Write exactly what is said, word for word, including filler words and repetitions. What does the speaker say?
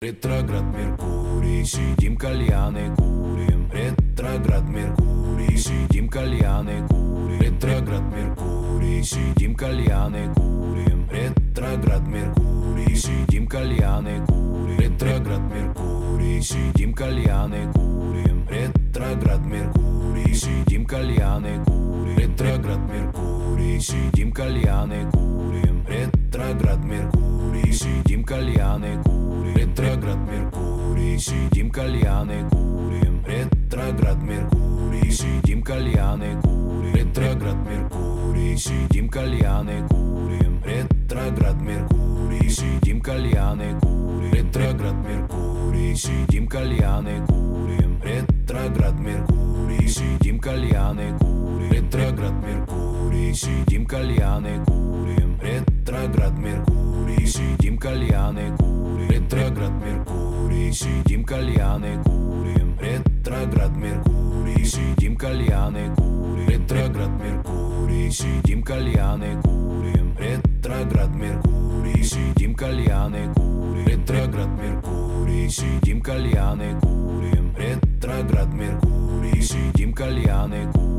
Ретроград Меркурий, сидим кальяны курим. Ретроград Меркурий, сидим кальяны курим. Ретроград Меркурий, сидим кальяны курим. Ретроград Меркурий, сидим кальяны курим. Ретроград Меркурий, сидим кальяны курим. Ретроград Меркурий, сидим кальяны курим. Ретроград Меркурий, сидим кальяны курим. Ретроград Меркурий, сидим кальяны курим. Ретроград Меркурий, сидим кальяны курим. Ретроград Меркурий, сидим кальяны курим. Ретроград Меркурий, сидим кальяны курим. Ретроград Меркурий, сидим кальяны курим. Ретроград Меркурий, сидим кальяны курим. Ретроград Меркурий, сидим кальяны курим. Ретроград Меркурий, сидим кальяны курим. Ретроград Меркурий, сидим кальяны курим. Ретроград Меркурий, сидим кальяны курим. Ретроград Меркурий, сидим кальяны курим. Ретроград Меркурий, сидим кальяны курим. Ретроград Меркурий, сидим кальяны курим. Ретроград Меркурий, сидим кальяны курим. Ретроград Меркурий, сидим кальяны курим.